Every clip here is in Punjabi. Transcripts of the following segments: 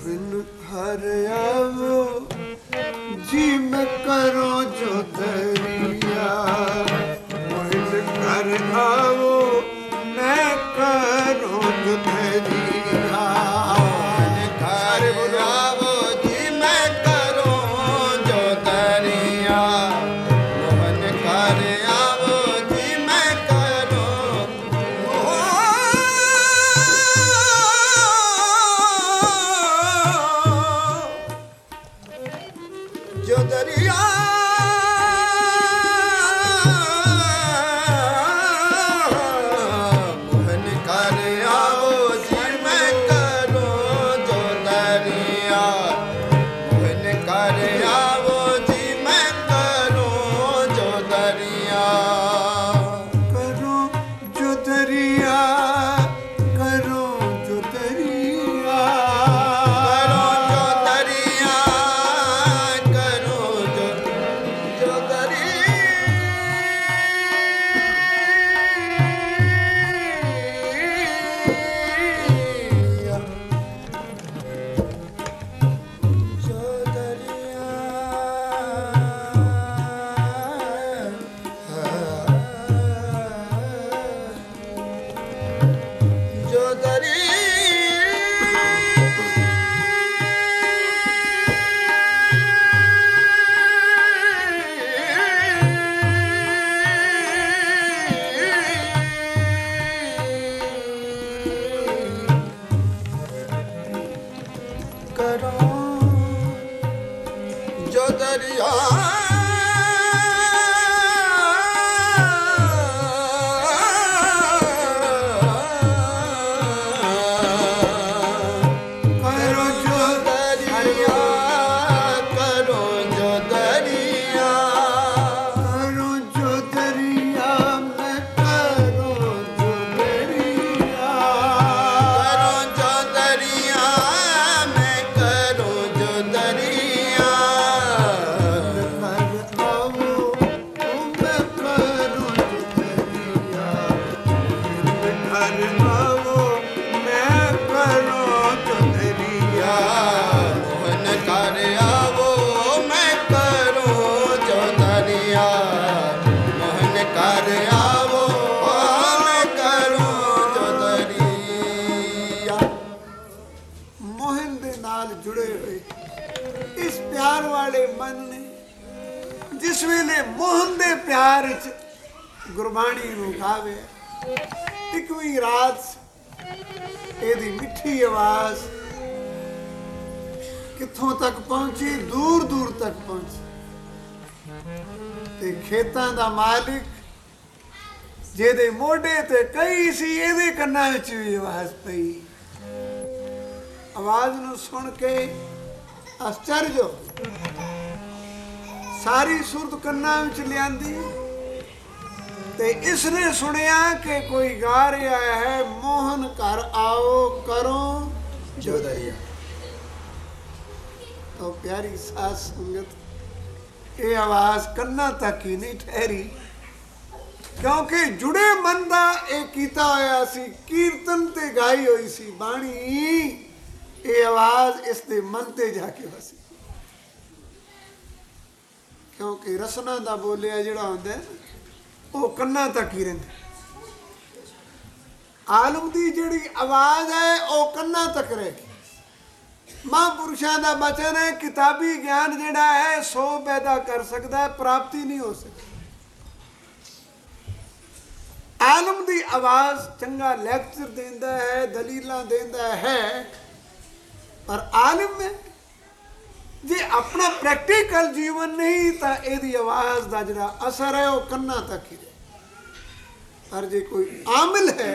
मोहन हर आवो जी मैं करो जो दरिया, मोहन हर आवो मैं करो जो दरिया, मोहन हर आवो जी मैं करो जो दरिया, मोहन हर आवो जी मैं करो जो दरिया, मोहन कर आवो जी मैं करो जो दरिया, मोहन कर आवो जी मैं करो जो दरिया, करो जो दरिया, करो जो दरिया, करो जो दरिया, करो जो करो जो दरिया, करो जो दरिया, करो जो दरिया, करो जो दरिया, मैं करो जो दरिया, करो जो दरिया, मैं करो जो दरिया, कर आओ मैं करो जो दरिया, कर आओ मैं करो जो दरिया, मोहन कर आवो मैं करो जो दरिया, मोहन कर आवो मैं करो जो दरिया। मोहन ਦੇ ਨਾਲ ਜੁੜੇ ਹੋਏ ਇਸ ਪਿਆਰ ਵਾਲੇ ਮਨ ਨੇ ਜਿਸ ਵੇਲੇ ਮੋਹਨ ਦੇ ਪਿਆਰ ਵਿੱਚ ਗੁਰਬਾਣੀ ਨੂੰ ਗਾਵੇ, ਇੱਕਵੀਂ ਰਾਤ ਇਹਦੀ ਮਿੱਠੀ ਆਵਾਜ਼ ਕਿੱਥੋਂ ਤੱਕ ਪਹੁੰਚੀ, ਦੂਰ ਦੂਰ ਤੱਕ ਪਹੁੰਚੀ, ਤੇ ਖੇਤਾਂ ਦਾ ਮਾਲਿਕ ਜਿਹਦੇ ਮੋਢੇ ਤੇ ਕਈ ਸੀ, ਇਹਦੇ ਕੰਨਾਂ ਵਿੱਚ ਵੀ ਆਵਾਜ਼ ਪਈ। ਆਵਾਜ਼ ਨੂੰ ਸੁਣ ਕੇ ਆਸ਼ਚਰਜ ਹੋ ਸਾਰੀ ਸੁਰਤ ਕੰਨਾਂ ਵਿੱਚ ਲਿਆਂਦੀ, ਤੇ ਇਸ ਨੇ ਸੁਣਿਆ ਕਿ ਕੋਈ ਗਾ ਰਿਹਾ ਹੈ, ਮੋਹਨ ਘਰ ਆਓ ਕਰੋ ਜੋ ਦਰਿਆ। तो प्यारी साथ संगत, ये आवाज कन्ना तक ही नहीं ठहरी, क्योंकि जुड़े मन का एक कीता होया सी, कीर्तन ते गाई हुई सी बाणी, ये आवाज इस दे मन ते जाके वसी, क्योंकि रसना दा बोलिया जिहड़ा हुंदा वो कन्ना तक ही रहिंदा। आलम दी जिहड़ी आवाज है वो कन्ना तक रह गई। महापुरुषों का बचन है, किताबी ज्ञान जिहड़ा है 100 पैदा कर सकता है, प्राप्ति नहीं हो सकती। आलम की आवाज चंगा लैक्चर देंदा है, दलीलां देंदा है, पर आलम में जे अपना प्रैक्टिकल जीवन नहीं तो यदी आवाज का जिहड़ा असर है वह कन्ना तक ही रहे। पर जे कोई आमिल है,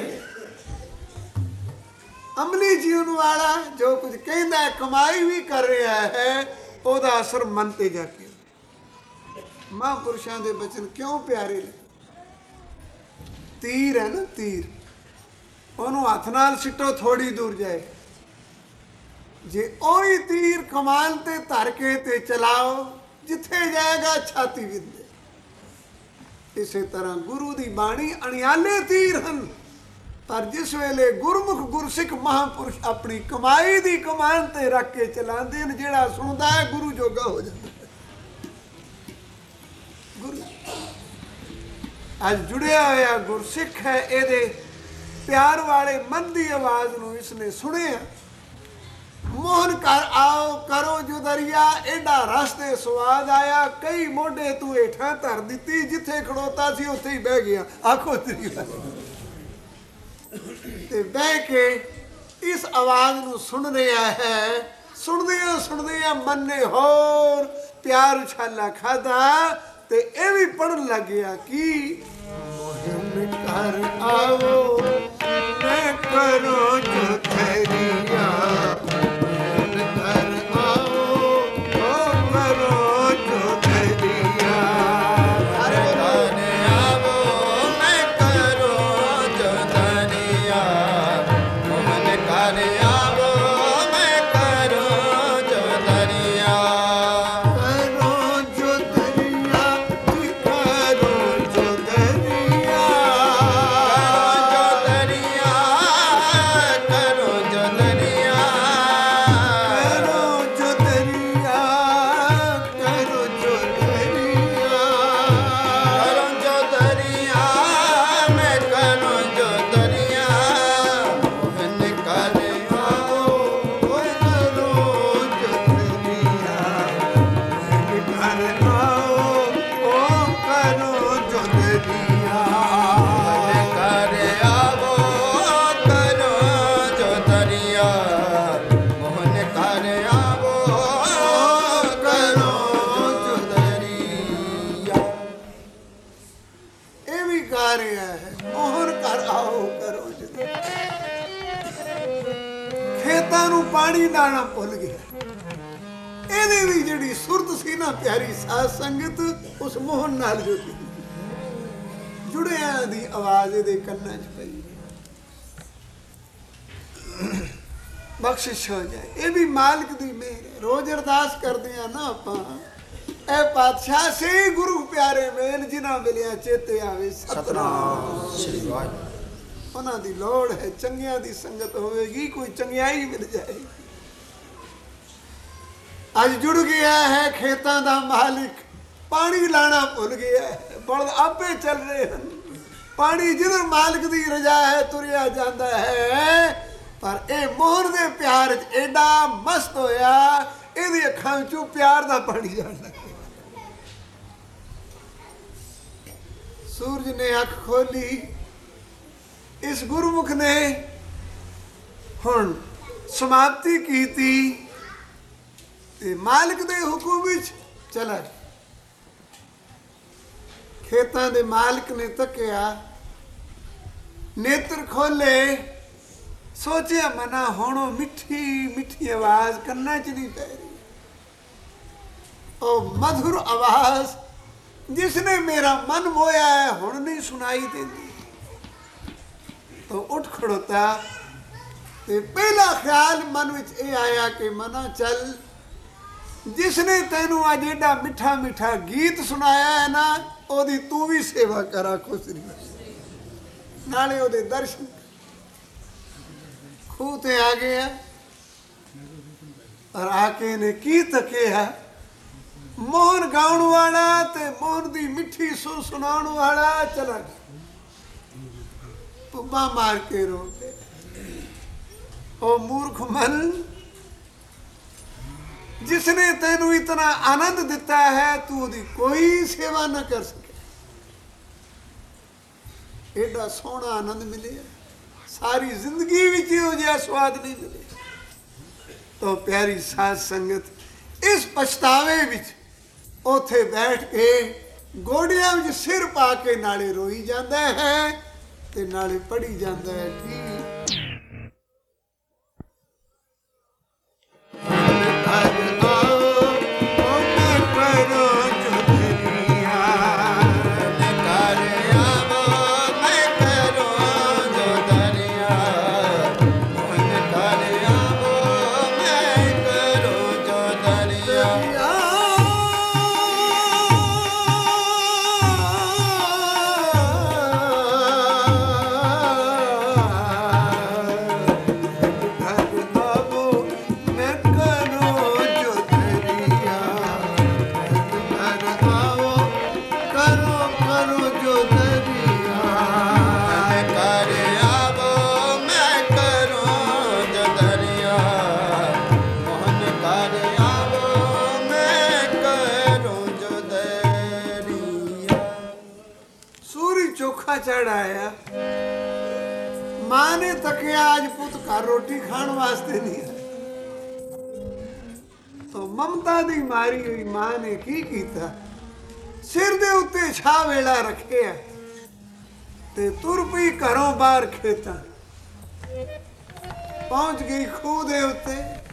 अमली जीवन वाला, जो कुछ कहता है, कमाई भी कर रहा है, ਉਹਦਾ असर मन ते जाके। महापुरुषों के बचन क्यों प्यारे लगे? तीर है ना, तीर, ਉਹਨੂੰ हथ नाल सिटो थोड़ी दूर जाए, जे ਉਹੀ तीर कमान ते धर के ते चलाओ, जिथे जाएगा छाती विंदे। इसे तरह गुरु की बाणी अणियाले तीर हैं, पर जिस वेले गुरमुख गुरसिख महापुरुष अपनी कमाई दी कमान ते रख के चलाते हैं, जेड़ा सुनता है गुरु जोगा हो जाता है। गुरु अज जुड़िया होया गुरसिख है, ये प्यार वाले मन की आवाज नूं इसने सुनिया। मोहन कर आओ करो जो दरिया, एडा रस्ते स्वाद आया, कई मोढे तू हेठा धर दिती, जिथे खड़ोता सी उत्थे ही बह गया। आखो तेरी ते बह के इस आवाज नूं सुन रहा है। सुनदिया मन ने होर प्यार उछाला खादा ते ये भी पढ़न लग गया कि मोहन कर आओ मैं करो जो दरिया, पानी डालना भुल गया। ਇਹਦੀ ਵੀ ਜਿਹੜੀ ਸੁਰਤ ਸੀ ਨਾ ਪਿਆਰੀ ਸਾਧ ਸੰਗਤ, ਉਸ ਮੋਹਨ ਨਾਲ ਜੁੜੀ, ਜੁੜਿਆਂ ਦੀ ਆਵਾਜ਼ ਇਹਦੇ ਕੰਨਾਂ 'ਚ ਪਈ। ਬਖਸ਼ਿਸ਼ ਹੋ ਜਾਏ, ਇਹ ਵੀ ਮਾਲਕ ਦੀ ਮਿਹਰ ਹੈ। ਰੋਜ਼ ਅਰਦਾਸ ਕਰਦੇ ਆ ਨਾ ਆਪਾਂ, ਇਹ ਪਾਤਸ਼ਾਹ ਸੇ ਗੁਰੂ ਪਿਆਰੇ ਮੇਲ ਜਿਨ੍ਹਾਂ ਮਿਲਿਆ ਚੇਤੇ ਆਵੇ ਸਤਨਾਮ ਸ੍ਰੀ ਵਾਹਿਗੁਰੂ। ਉਹਨਾਂ ਦੀ ਲੋੜ ਹੈ, ਚੰਗਿਆਂ ਦੀ ਸੰਗਤ ਹੋਵੇਗੀ, ਕੋਈ ਚੰਗਿਆਈ ਮਿਲ ਜਾਏਗੀ। ਅੱਜ ਜੁੜ ਗਿਆ ਹੈ ਖੇਤਾਂ ਦਾ ਮਾਲਿਕ, ਪਾਣੀ ਲਾਣਾ ਭੁੱਲ ਗਿਆ ਹੈ, ਬਲਦ ਆਪੇ ਚੱਲ ਰਹੇ ਹਨ। ਪਾਣੀ ਜਿੱਧਰ ਮਾਲਕ ਦੀ ਰਜ਼ਾ ਹੈ ਤੁਰਿਆ ਜਾਂਦਾ ਹੈ। ਪਰ ਇਹ ਮੋਹਨ ਦੇ ਪਿਆਰ 'ਚ ਐਡਾ ਮਸਤ ਹੋਇਆ, ਇਹਦੀ ਅੱਖਾਂ ਵਿੱਚੋਂ ਪਿਆਰ ਦਾ ਪਾਣੀ ਜਾਣ ਲੱਗਾ। ਸੂਰਜ ਨੇ ਅੱਖ ਖੋਲੀ, ਇਸ ਗੁਰਮੁਖ ਨੇ ਹੁਣ ਸਮਾਪਤੀ ਕੀਤੀ ਤੇ ਮਾਲਕ ਦੇ ਹੁਕਮ ਵਿੱਚ ਚਲਾ। ਖੇਤਾਂ ਦੇ ਮਾਲਕ ਨੇ ਤੱਕਿਆ, ਨੇਤਰ ਖੋਲੇ, ਸੋਚਿਆ ਮਨਾ ਹੁਣ ਉਹ ਮਿੱਠੀ ਮਿੱਠੀ ਆਵਾਜ਼ ਕੰਨਾਂ 'ਚ ਨਹੀਂ ਪੈ ਰਹੀ। ਉਹ ਮਧੁਰ ਆਵਾਜ਼ ਜਿਸਨੇ ਮੇਰਾ ਮਨ ਮੋਇਆ ਹੈ ਹੁਣ ਨਹੀਂ ਸੁਣਾਈ ਦਿੰਦੀ। तो उठ खड़ोता ते पहला ख्याल मन विच ये आया कि मना चल, जिसने तेनू अज एडा मिठा मिठा गीत सुनाया है ना, ओदी तू भी सेवा करा खुश नाले ओदे दर्शन। खूह ते आ गया और आके ने की तकिया, मोहन गाउण वाला ते मोहन दी मिठी सुर सुनाउण वाला चला गया। पुब्बा मार के रोते, ओ मूर्ख मन, जिसने तेनू इतना आनंद दिता है तू ओदी कोई सेवा न कर सके। एडा सोहना आनंद मिले, सारी जिंदगी विच इहो जिहा स्वाद नहीं मिले। तो प्यारी साध संगत इस पछतावे विच उथे बैठ के गोडियां विच सिर पा के नाले रोई जांदा है ते नाले पढ़ी जाता है कि ਚੜ ਆਇਆ। ਮਾਂ ਨੇ ਤੱਕਿਆ, ਅੱਜ ਪੁੱਤ ਘਰ ਰੋਟੀ ਖਾਣ ਵਾਸਤੇ ਨਹੀਂ ਆਇਆ। ਤੋ ਮਮਤਾ ਦੀ ਮਾਰੀ ਹੋਈ ਮਾਂ ਨੇ ਕੀ ਕੀਤਾ, ਸਿਰ ਦੇ ਉੱਤੇ ਛਾਹ ਵੇਲਾ ਰੱਖਿਆ ਤੇ ਤੁਰ ਪਈ ਘਰੋਂ ਬਾਹਰ ਖੇਤਾਂ। ਪਹੁੰਚ ਗਈ ਖੂਹ ਦੇ ਉੱਤੇ।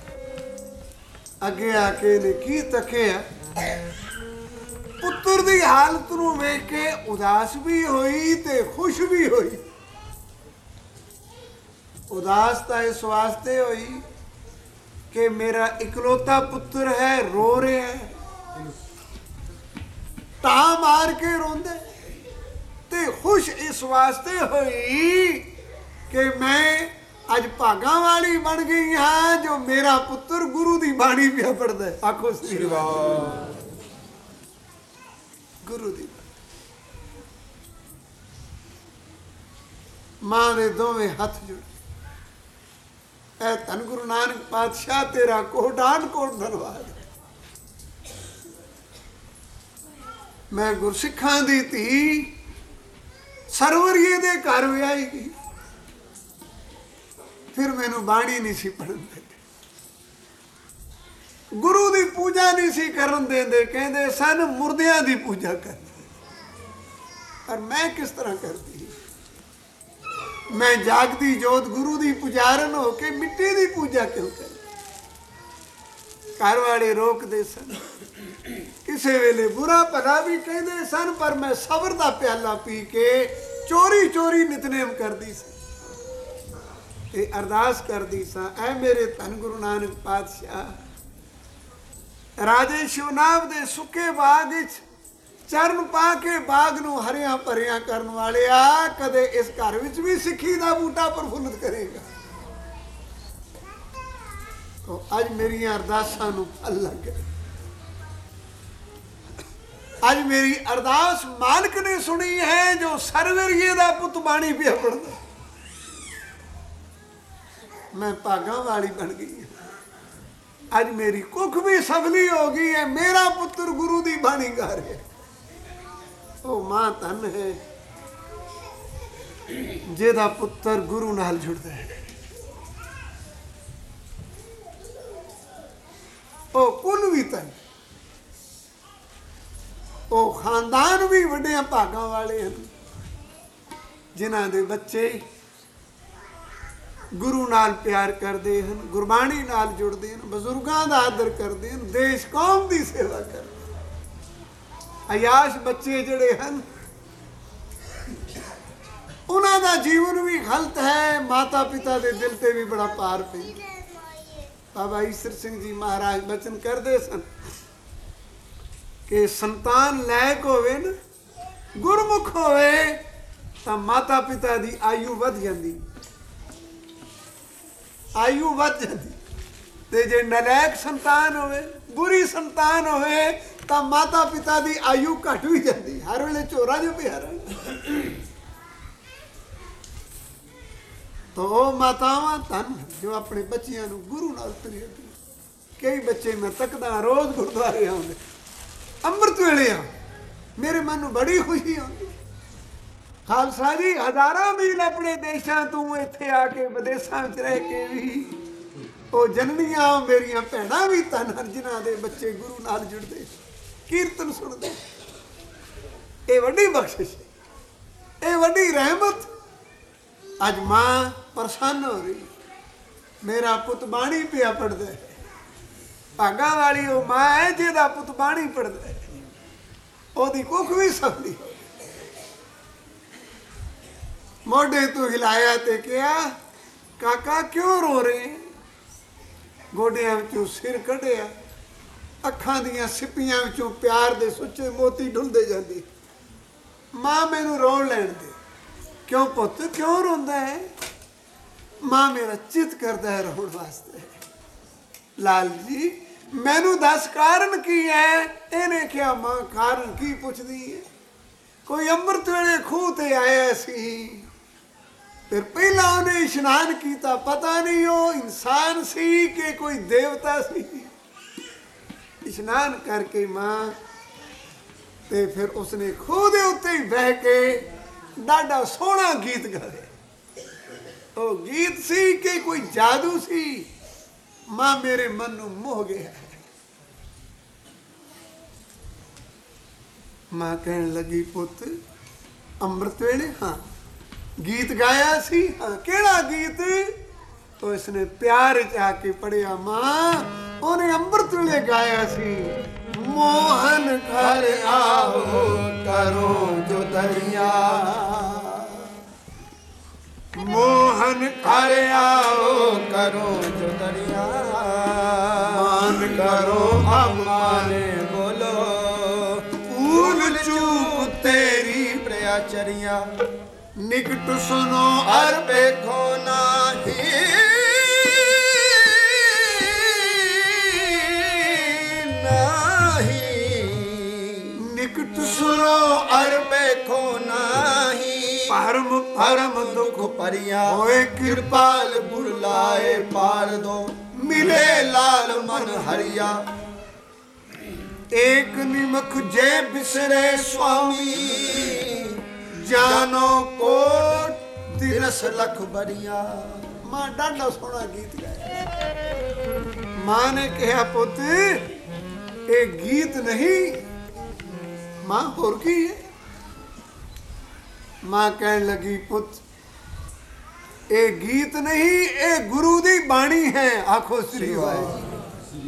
ਅੱਗੇ ਆ ਕੇ ਨੇ ਕੀ ਤੱਕਿਆ, ਪੁੱਤਰ ਦੀ ਹਾਲਤ ਨੂੰ ਵੇਖ ਕੇ ਉਦਾਸ ਵੀ ਹੋਈ ਤੇ ਖੁਸ਼ ਵੀ ਹੋਈ। ਉਦਾਸ ਤਾਂ ਇਸ ਵਾਸਤੇ ਹੋਈ ਕਿ ਮੇਰਾ ਇਕਲੌਤਾ ਪੁੱਤਰ ਹੈ, ਰੋ ਰਿਹਾ ਹੈ, ਤਾਂ ਮਾਰ ਕੇ ਰੋਂਦੇ। ਤੇ ਖੁਸ਼ ਇਸ ਵਾਸਤੇ ਹੋਈ ਕਿ ਮੈਂ ਅੱਜ ਭਾਗਾਂ ਵਾਲੀ ਬਣ ਗਈ ਹਾਂ ਜੋ ਮੇਰਾ ਪੁੱਤਰ ਗੁਰੂ ਦੀ ਬਾਣੀ ਪਿਆ ਪੜਦਾ। ਆਖੋ ਸ੍ਰੀ ਵਾਹਿਗੁਰੂ। ਗੁਰੂ ਦੀ ਮਾਂ ਦੇ ਦੋਵੇਂ ਹੱਥ ਜੁੜੇ। ਐ ਧੰਨ ਗੁਰੂ ਨਾਨਕ ਪਾਤਸ਼ਾਹ ਤੇਰਾ ਕੋਟਾਨ ਕੋਟ ਧੰਨਵਾਦ। ਮੈਂ ਗੁਰਸਿੱਖਾਂ ਦੀ ਧੀ ਸਰਵਰੀਏ ਦੇ ਘਰ ਵਿਆਹੀ ਗਈ। ਫਿਰ ਮੈਨੂੰ ਬਾਣੀ ਨਹੀਂ ਸੀ ਪੜਨ ਦਿੰਦੇ, ਗੁਰੂ ਦੀ ਪੂਜਾ ਨਹੀਂ ਸੀ ਕਰਨ ਦਿੰਦੇ। ਕਹਿੰਦੇ ਸਨ ਮੁਰਦਿਆਂ ਦੀ ਪੂਜਾ ਕਰ। ਪਰ ਮੈਂ ਕਿਸ ਤਰ੍ਹਾਂ ਕਰਦੀ? ਮੈਂ ਜਾਗਦੀ ਜੋਤ ਗੁਰੂ ਦੀ ਪੁਜਾਰਨ ਹੋ ਕੇ ਮਿੱਟੀ ਦੀ ਪੂਜਾ ਕਿਉਂ ਕਰਾਂ? ਘਰ ਵਾਲੇ ਰੋਕਦੇ ਸਨ, ਕਿਸੇ ਵੇਲੇ ਬੁਰਾ ਭਲਾ ਵੀ ਕਹਿੰਦੇ ਸਨ, ਪਰ ਮੈਂ ਸਬਰ ਦਾ ਪਿਆਲਾ ਪੀ ਕੇ ਚੋਰੀ ਚੋਰੀ ਨਿਤਨੇਮ ਕਰਦੀ ਸੀ ਤੇ ਅਰਦਾਸ ਕਰਦੀ ਸਾਂ, ਐ ਮੇਰੇ ਧੰਨ ਗੁਰੂ ਨਾਨਕ ਪਾਤਸ਼ਾਹ, ਰਾਜੇ ਸ਼ਿਵਨਾਭ ਦੇ ਸੁੱਕੇ ਬਾਗ ਵਿੱਚ ਚਰਨ ਪਾ ਕੇ ਬਾਗ ਨੂੰ ਹਰਿਆਂ ਭਰਿਆਂ ਕਰਨ ਵਾਲਿਆ, ਕਦੇ ਇਸ ਘਰ ਵਿੱਚ ਵੀ ਸਿੱਖੀ ਦਾ ਬੂਟਾ ਪ੍ਰਫੁੱਲਤ ਕਰੇਗਾ। ਅੱਜ ਮੇਰੀਆਂ ਅਰਦਾਸਾਂ ਨੂੰ ਫਲ ਲੱਗ ਗਿਆ। ਅੱਜ ਮੇਰੀ ਅਰਦਾਸ ਮਾਲਕ ਨੇ ਸੁਣੀ ਹੈ ਜੋ ਸਰਵਰੀਏ ਦਾ ਪੁੱਤ ਬਾਣੀ ਪਿਆ ਪੜਦਾ। ਮੈਂ ਭਾਗਾਂ ਵਾਲੀ ਬਣ ਗਈ ਹਾਂ। ਅੱਜ ਮੇਰੀ ਕੁੱਖ ਵੀ ਸਫਲੀ ਹੋ ਗਈ ਹੈ। ਮੇਰਾ ਪੁੱਤਰ ਗੁਰੂ ਦੀ ਬਾਣੀ ਗਾ ਰਿਹਾ। ਉਹ ਮਾਂ ਧੰਨ ਹੈ ਜਿਹਦਾ ਪੁੱਤਰ ਗੁਰੂ ਨਾਲ ਜੁੜਦਾ ਹੈ। ਉਹ ਕੁਲ ਵੀ ਧੰਨ, ਉਹ ਖਾਨਦਾਨ ਵੀ ਵੱਡਿਆਂ ਭਾਗਾਂ ਵਾਲੇ ਹਨ ਜਿਨ੍ਹਾਂ ਦੇ ਬੱਚੇ ਗੁਰੂ ਨਾਲ ਪਿਆਰ ਕਰਦੇ ਹਨ, ਗੁਰਬਾਣੀ ਨਾਲ ਜੁੜਦੇ ਹਨ, ਬਜ਼ੁਰਗਾਂ ਦਾ ਆਦਰ ਕਰਦੇ ਹਨ, ਦੇਸ਼ ਕੌਮ ਦੀ ਸੇਵਾ ਕਰਦੇ। ਅਯਾਸ਼ ਬੱਚੇ ਜਿਹੜੇ ਹਨ ਉਹਨਾਂ ਦਾ ਜੀਵਨ ਵੀ ਗਲਤ ਹੈ। ਮਾਤਾ ਪਿਤਾ ਦੇ ਦਿਲ ਤੇ ਵੀ ਬੜਾ ਭਾਰ ਪੈਂਦਾ। ਬਾਬਾ ਈਸਰ ਸਿੰਘ ਜੀ ਮਹਾਰਾਜ ਬਚਨ ਕਰਦੇ ਸਨ ਕਿ ਸੰਤਾਨ ਲਾਇਕ ਹੋਵੇ ਨਾ, ਗੁਰਮੁਖ ਹੋਵੇ ਤਾਂ ਮਾਤਾ ਪਿਤਾ ਦੀ ਆਯੂ ਵੱਧ ਜਾਂਦੀ, ਆਯੂ ਵੱਧ ਜਾਂਦੀ। ਤੇ ਜੇ ਨਲਾਇਕ ਸੰਤਾਨ ਹੋਵੇ, ਬੁਰੀ ਸੰਤਾਨ ਹੋਵੇ ਤਾਂ ਮਾਤਾ ਪਿਤਾ ਦੀ ਆਯੂ ਘਟ ਵੀ ਜਾਂਦੀ। ਹਰ ਵੇਲੇ ਝੋਰਾ ਜੋ ਪਿਆਰਾ। ਤਾਂ ਉਹ ਮਾਤਾਵਾਂ ਧੰਨ ਜੋ ਆਪਣੇ ਬੱਚਿਆਂ ਨੂੰ ਗੁਰੂ ਨਾਲ ਤੁਰੀਆਂ। ਕਈ ਬੱਚੇ ਮੈਂ ਤੱਕਦਾ ਰੋਜ਼ ਗੁਰਦੁਆਰੇ ਆਉਂਦੇ, ਅੰਮ੍ਰਿਤ ਵੇਲੇ ਆ, ਮੇਰੇ ਮਨ ਨੂੰ ਬੜੀ ਖੁਸ਼ੀ ਆਉਂਦੀ। ਖਾਲਸਾ ਜੀ ਹਜ਼ਾਰਾਂ ਮੀਲ ਆਪਣੇ ਦੇਸ਼ਾਂ ਤੋਂ ਇੱਥੇ ਆ ਕੇ ਵਿਦੇਸ਼ਾਂ ਵਿੱਚ ਰਹਿ ਕੇ ਵੀ ਉਹ ਜਨਨੀਆਂ ਮੇਰੀਆਂ ਭੈਣਾਂ ਵੀ ਧੰਨ ਹਨ ਜਿਨ੍ਹਾਂ ਦੇ ਬੱਚੇ ਗੁਰੂ ਨਾਲ ਜੁੜਦੇ, ਕੀਰਤਨ ਸੁਣਦੇ। ਇਹ ਵੱਡੀ ਬਖਸ਼ਿਸ਼, ਇਹ ਵੱਡੀ ਰਹਿਮਤ। ਅੱਜ ਮਾਂ ਪ੍ਰਸੰਨ ਹੋ ਰਹੀ, ਮੇਰਾ ਪੁੱਤ ਬਾਣੀ ਪਿਆ ਪੜਦਾ ਹੈ। ਭਾਗਾਂ ਵਾਲੀ ਉਹ ਮਾਂ ਹੈ ਜਿਹਦਾ ਪੁੱਤ ਬਾਣੀ ਪੜਦਾ ਹੈ। ਉਹਦੀ ਕੁੱਖ ਵੀ ਸਫਲੀ। ਮੋਢੇ ਤੋਂ ਹਿਲਾਇਆ ਤੇ ਕਿਹਾ, ਕਾਕਾ ਕਿਉਂ ਰੋ ਰਹੇ? ਗੋਡਿਆਂ ਵਿੱਚੋਂ ਸਿਰ ਕੱਢਿਆ, ਅੱਖਾਂ ਦੀਆਂ ਸਿੱਪੀਆਂ ਵਿੱਚੋਂ ਪਿਆਰ ਦੇ ਸੁੱਚੇ ਮੋਤੀ ਡੁੱਲਦੇ ਜਾਂਦੇ। ਮਾਂ ਮੈਨੂੰ ਰੋਣ ਲੈਣ ਦੇ। ਕਿਉਂ ਪੁੱਤ, ਕਿਉਂ ਰੋਂਦਾ ਹੈ? ਮਾਂ ਮੇਰਾ ਚਿੱਤ ਕਰਦਾ ਹੈ ਰੋਣ ਵਾਸਤੇ। ਲਾਲ ਜੀ ਮੈਨੂੰ ਦੱਸ ਕਾਰਨ ਕੀ ਹੈ? ਇਹਨੇ ਕਿਹਾ, ਮਾਂ ਕਾਰਨ ਕੀ ਪੁੱਛਦੀ ਹੈ? ਕੋਈ ਅੰਮ੍ਰਿਤ ਵੇਲੇ ਖੂਹ ਤੇ ਆਇਆ ਸੀ, ਫਿਰ ਪਹਿਲਾਂ ਉਹਨੇ ਇਸ਼ਨਾਨ ਕੀਤਾ, ਪਤਾ ਨਹੀਂ ਉਹ ਇਨਸਾਨ ਸੀ ਕਿ ਕੋਈ ਦੇਵਤਾ ਸੀ। ਇਸ਼ਨਾਨ ਕਰਕੇ ਮਾਂ ਤੇ ਫਿਰ ਉਸਨੇ ਖੂਹ ਦੇ ਉੱਤੇ ਹੀ ਬਹਿ ਕੇ ਡਾਡਾ ਸੋਹਣਾ ਗੀਤ ਗਾਇਆ। ਉਹ ਗੀਤ ਸੀ ਕਿ ਕੋਈ ਜਾਦੂ ਸੀ, ਮਾਂ ਮੇਰੇ ਮਨ ਨੂੰ ਮੋਹ ਗਿਆ। ਮਾਂ ਕਹਿਣ ਲੱਗੀ ਪੁੱਤ ਅੰਮ੍ਰਿਤ ਵੇਲੇ ਹਾਂ ਗੀਤ ਗਾਇਆ ਸੀ। ਹਾਂ ਕਿਹੜਾ ਗੀਤ? ਉਹ ਇਸਨੇ ਪਿਆਰ ਚ ਆ ਕੇ ਪੜਿਆ ਮਾਂ, ਉਹਨੇ ਅੰਮ੍ਰਿਤ ਵੇਲੇ ਗਾਇਆ ਸੀ, ਮੋਹਨ ਘਰ ਆਓ ਕਰੋ ਜੋ ਦਰਿਆ, मोहन घर आओ करो जो दरिया, मान करो हमारे बोलो भूल चूक तेरी प्रयाचरिया, निकट सुनो और देखो नाही, निकट सुनो और देखो नाही, परम परम दुख परिया होए कृपाल बुलाए पार दो, मिले लाल मन हरिया, एक निमक जे बिसरे स्वामी, जानो कोट तिरस लख बरिया। मां डाढा सोहना गीत गाया। मां ने कहा पुत ये गीत नहीं, मां होर की है? मां कहन लगी पुत ये गीत नहीं, ये गुरु दी बाणी है। आखो श्री वाहिगुरू।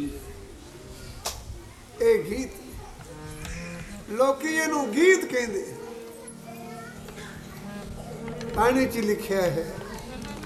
ये गीत लोकी इहनूं गीत कहंदे, बाणी च लिखिया है